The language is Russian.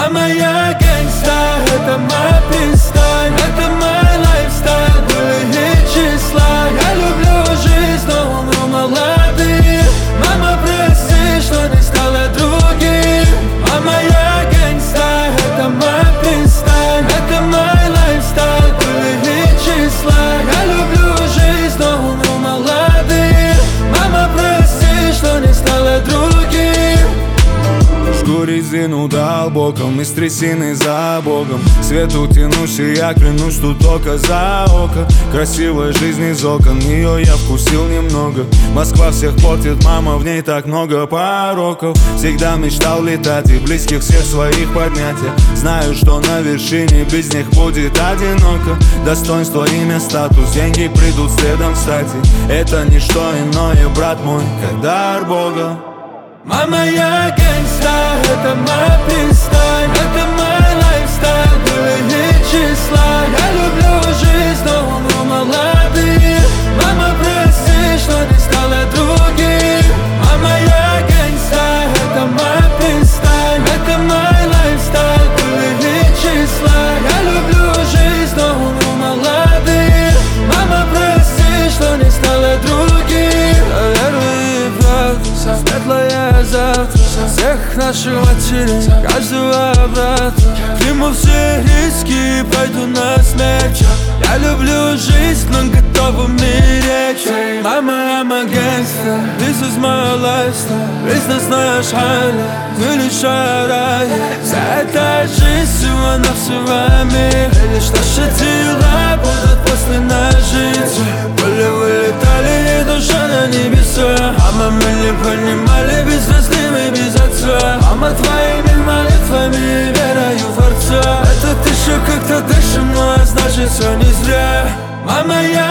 Мама, я гэнгста, это моя пизда, это мой лайфстайл, были числа. Я люблю жизнь, но умру молодым. Мама, прости, что не стала другим. Мама, я гэнгста, это моя пизда, это мой лайфстайл, были числа. Я люблю жизнь, но умру молодым. Мама, прости, что не стала другим. Жгу резину дал боком, из трясины за Богом. Свету тянусь, и я клянусь, что только за око. Красивая жизнь из окон, ее я вкусил немного. Москва всех портит, мама, в ней так много пороков. Всегда мечтал летать и близких всех своих поднять. Я знаю, что на вершине без них будет одиноко. Достоинство, имя, статус, деньги придут следом, кстати. Это не что иное, брат мой, как дар Бога. Мама, я гэнгста, это моя пизда, это мой лайфстайл, были числа. Я люблю жизнь, но умру молодым. Мама, прости, что не стала другим. Мама, я гэнгста, это моя пизда, это мой лайфстайл, были числа. Я люблю жизнь, но умру молодым. Мама, прости, что не стала другим. Веруй в правду, светлое завтра, всех наших матерей, каждого брата. Приму все риски, пойду на смерть. Я люблю жизнь, но готов умереть. Мама, I'm a gangster, this is my lifestyle. Бизнесная шайна, величая рай. Вся эта жизнь всего-навсего мир. И лишь наши дела будут после нас жить. Пули вылетали, и душа на небеса. Мама, мы не понимали, без весны мы без отца. Мама, твоими молитвами верою в Отца. Это еще как-то дышим, но значит все не зря. Мама, я